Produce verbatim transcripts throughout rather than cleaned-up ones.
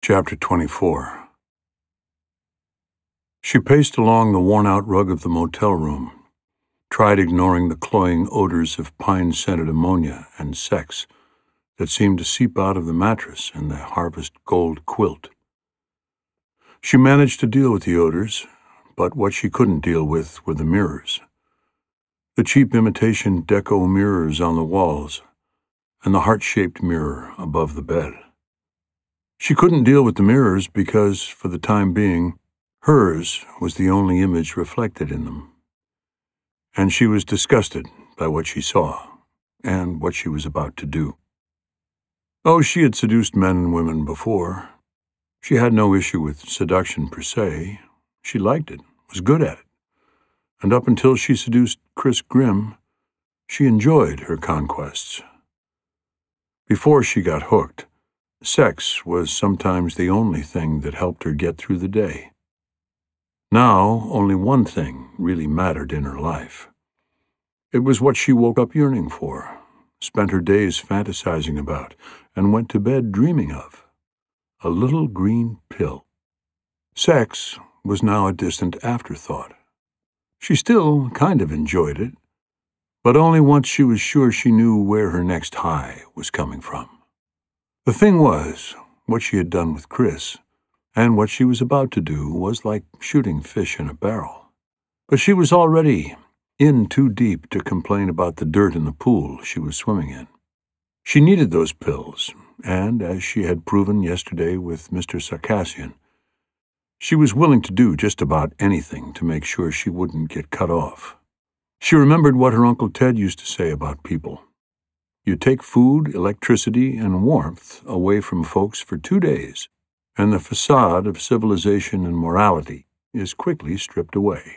Chapter twenty-four. She paced along the worn-out rug of the motel room, tried ignoring the cloying odors of pine-scented ammonia and sex that seemed to seep out of the mattress and the harvest gold quilt. She managed to deal with the odors, but what she couldn't deal with were the mirrors. The cheap imitation deco mirrors on the walls, and the heart-shaped mirror above the bed. She couldn't deal with the mirrors because, for the time being, hers was the only image reflected in them. And she was disgusted by what she saw and what she was about to do. Oh, she had seduced men and women before. She had no issue with seduction per se. She liked it, was good at it. And up until she seduced Chris Grimm, she enjoyed her conquests. Before she got hooked, sex was sometimes the only thing that helped her get through the day. Now, only one thing really mattered in her life. It was what she woke up yearning for, spent her days fantasizing about, and went to bed dreaming of. A little green pill. Sex was now a distant afterthought. She still kind of enjoyed it, but only once she was sure she knew where her next high was coming from. The thing was, what she had done with Chris, and what she was about to do, was like shooting fish in a barrel. But she was already in too deep to complain about the dirt in the pool she was swimming in. She needed those pills, and, as she had proven yesterday with Mister Sarkassian, she was willing to do just about anything to make sure she wouldn't get cut off. She remembered what her Uncle Ted used to say about people. You take food, electricity, and warmth away from folks for two days, and the facade of civilization and morality is quickly stripped away.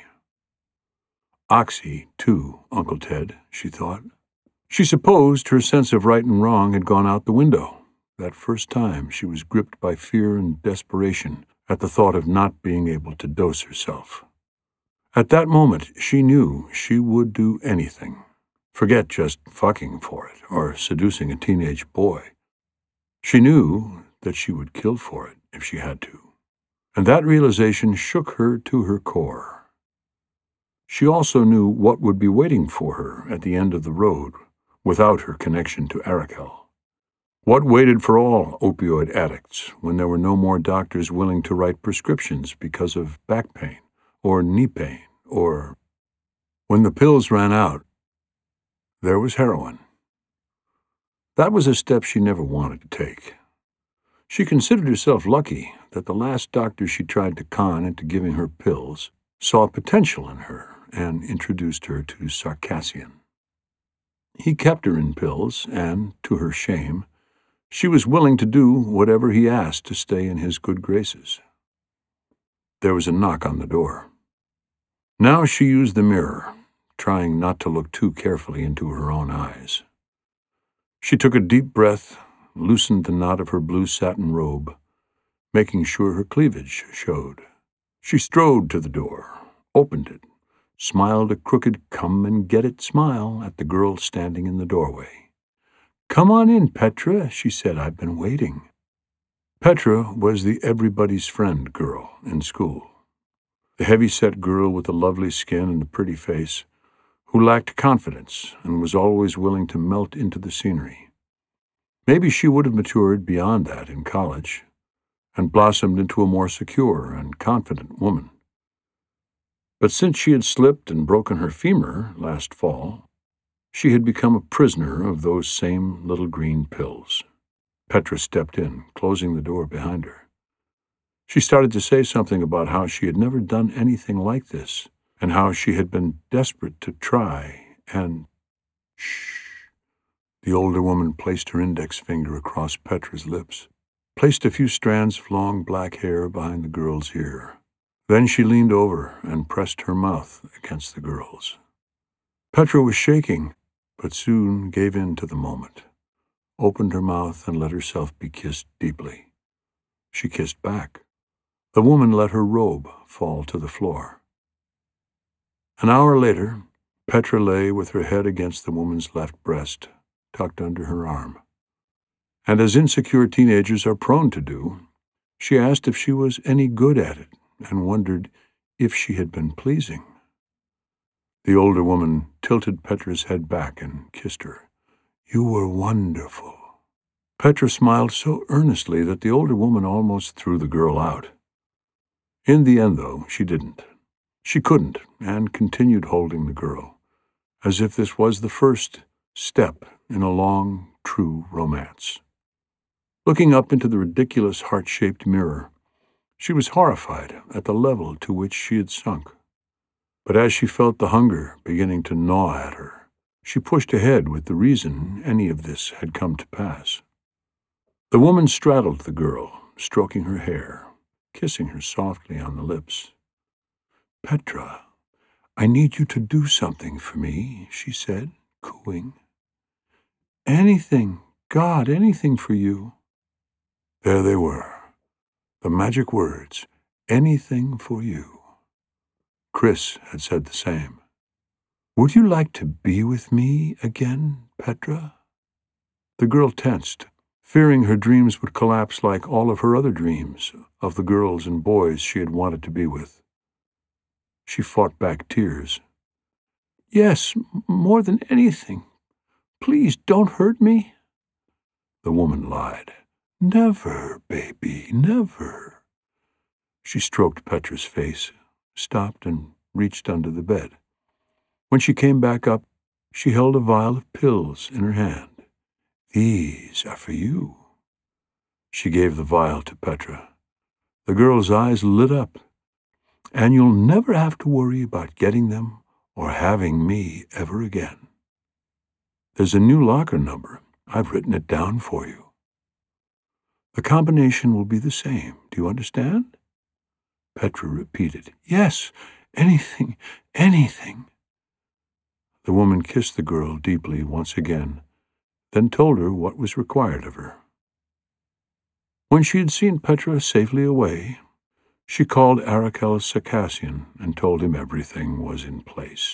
Oxy, too, Uncle Ted, she thought. She supposed her sense of right and wrong had gone out the window. That first time she was gripped by fear and desperation at the thought of not being able to dose herself. At that moment, she knew she would do anything. Forget just fucking for it, or seducing a teenage boy. She knew that she would kill for it if she had to, and that realization shook her to her core. She also knew what would be waiting for her at the end of the road without her connection to Arakel. What waited for all opioid addicts when there were no more doctors willing to write prescriptions because of back pain or knee pain, or when the pills ran out, there was heroin. That was a step she never wanted to take. She considered herself lucky that the last doctor she tried to con into giving her pills saw potential in her and introduced her to Sarkassian. He kept her in pills, and, to her shame, she was willing to do whatever he asked to stay in his good graces. There was a knock on the door. Now she used the mirror, trying not to look too carefully into her own eyes. She took a deep breath, loosened the knot of her blue satin robe, making sure her cleavage showed. She strode to the door, opened it, smiled a crooked come-and-get-it smile at the girl standing in the doorway. "Come on in, Petra," she said. "I've been waiting." Petra was the everybody's friend girl in school. The heavy-set girl with the lovely skin and the pretty face, who lacked confidence and was always willing to melt into the scenery. Maybe she would have matured beyond that in college and blossomed into a more secure and confident woman. But since she had slipped and broken her femur last fall, she had become a prisoner of those same little green pills. Petra stepped in, closing the door behind her. She started to say something about how she had never done anything like this, and how she had been desperate to try, and... Shh. The older woman placed her index finger across Petra's lips, placed a few strands of long black hair behind the girl's ear. Then she leaned over and pressed her mouth against the girl's. Petra was shaking, but soon gave in to the moment, opened her mouth and let herself be kissed deeply. She kissed back. The woman let her robe fall to the floor. An hour later, Petra lay with her head against the woman's left breast, tucked under her arm. And as insecure teenagers are prone to do, She asked if she was any good at it and wondered if she had been pleasing. The older woman tilted Petra's head back and kissed her. "You were wonderful." Petra smiled so earnestly that the older woman almost threw the girl out. In the end, though, she didn't. She couldn't, and continued holding the girl, as if this was the first step in a long, true romance. Looking up into the ridiculous heart-shaped mirror, she was horrified at the level to which she had sunk. But as she felt the hunger beginning to gnaw at her, she pushed ahead with the reason any of this had come to pass. The woman straddled the girl, stroking her hair, kissing her softly on the lips. "Petra, I need you to do something for me," she said, cooing. "Anything, God, anything for you." There they were, the magic words, "anything for you." Chris had said the same. "Would you like to be with me again, Petra?" The girl tensed, fearing her dreams would collapse like all of her other dreams of the girls and boys she had wanted to be with. She fought back tears. "Yes, more than anything. Please don't hurt me." The woman lied. "Never, baby, never." She stroked Petra's face, stopped, and reached under the bed. When she came back up, she held a vial of pills in her hand. "These are for you." She gave the vial to Petra. The girl's eyes lit up. "And you'll never have to worry about getting them or having me ever again. There's a new locker number. I've written it down for you. The combination will be the same. Do you understand?" Petra repeated, "Yes, anything, anything." The woman kissed the girl deeply once again, then told her what was required of her. When she had seen Petra safely away, she called Arakel Circassian and told him everything was in place.